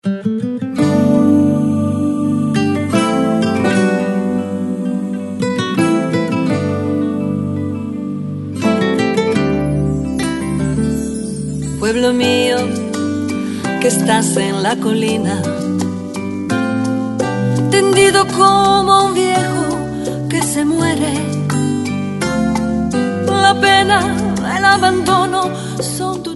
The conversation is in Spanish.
Pueblo mío, que estás en la colina, tendido como un viejo que se muere. La pena, el abandono son tus